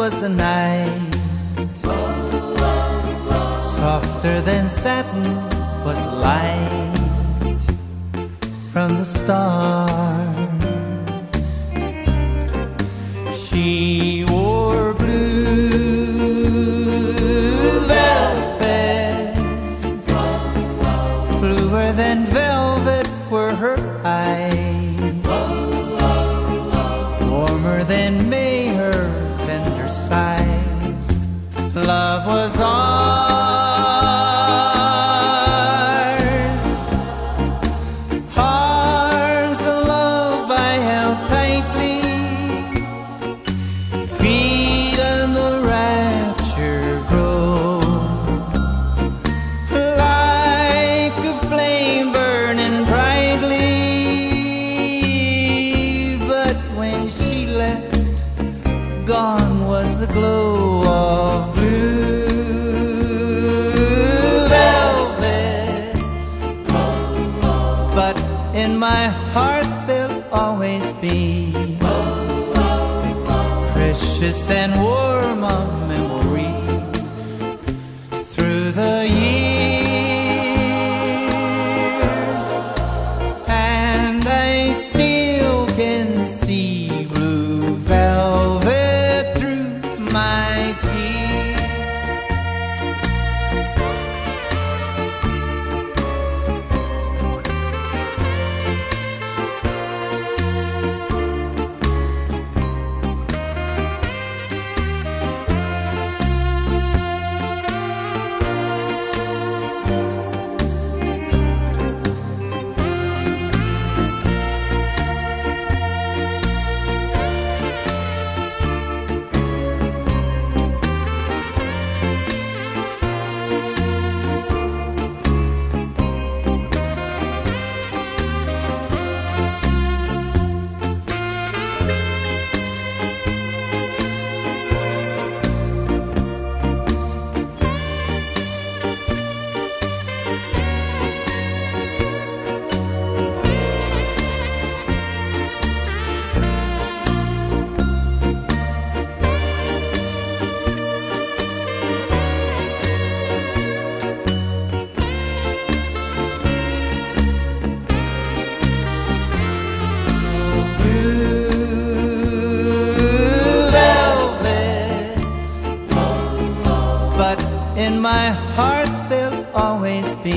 was the night. Softer than satin was light from the stars. She wore blue velvet, bluer than velvet were her eyes, warmer than May her tender sighs. Love was ours, arms of love I held tightly, feeling the rapture grow, like a flame burning brightly. But when she left, gone was the glow of blue velvet. But in my heart there'll always be precious and warm a memory through the years, and I still can see blue velvet through my tears. But in my heart there'll always be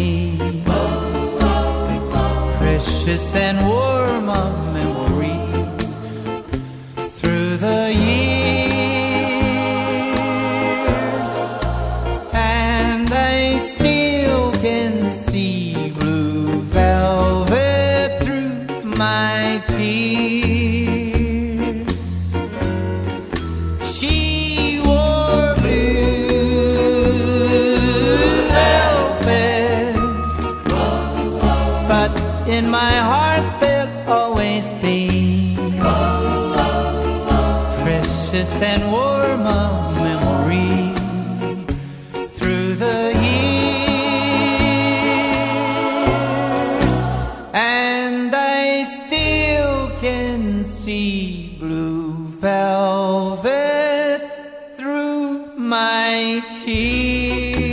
precious and warm a memory through the years, and I still can see blue velvet through my tears. She wore but in my heart there'll always be precious and warm a memory through the years, and I still can see blue velvet through my tears.